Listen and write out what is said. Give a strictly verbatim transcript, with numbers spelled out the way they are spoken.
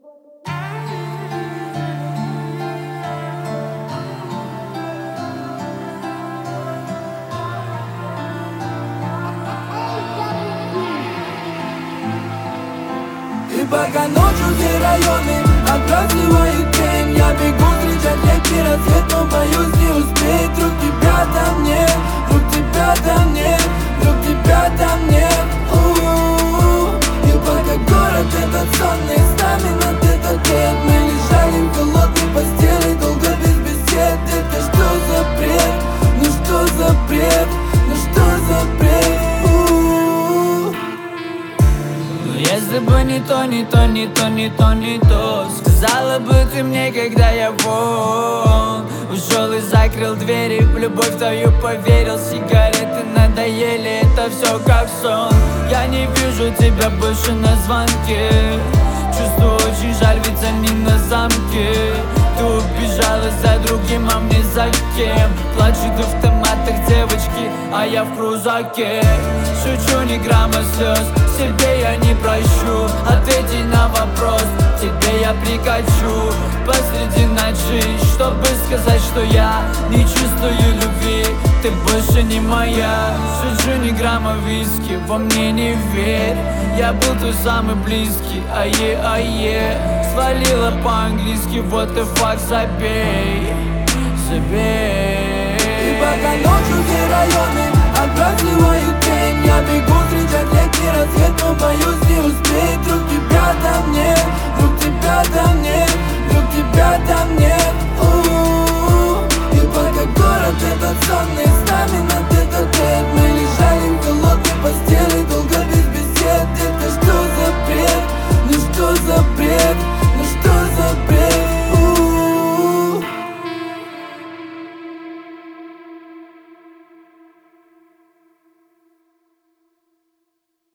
И пока ночью все районы отбрасывают тень, я бегу встречать легкий рассвет, но боюсь не успеть. Вдруг тебя там нет, вдруг тебя там нет, вдруг тебя там нет. У-у-у. И пока город этот сонный с нами на тет-а-тет, мы лежали в холодной постели долго без бесед. Это что за бред? Ну что за бред? Ну что за бред? У-у-у. Если бы не то, не то, не то, не то, не то, сказала бы ты мне, когда я вон ушел и закрыл двери, в любовь твою поверил. Сигареты надоели, это все как сон. Я не вижу тебя больше на звонке, чувствую очень жаль, ведь они на замке. Ты убежала за другим, а мне за кем? Плачут в автоматах девочки, а я в крузаке. Шучу, ни грамма слез, себе я не прощу. Ответи на вопрос, тебе я прикачу посреди ночи, чтобы сказать, что я не чувствую любви. Ты больше не моя. Шучу, ни грамма виски, во мне не верь. Я был твой самый близкий, ае, ае. Свалила по-английски, вот и факт, забей, забей. И пока ночью все районы отбрасывают тень, я бегу встречать легкий рассвет, но боюсь не успеть. Вдруг тебя там нет,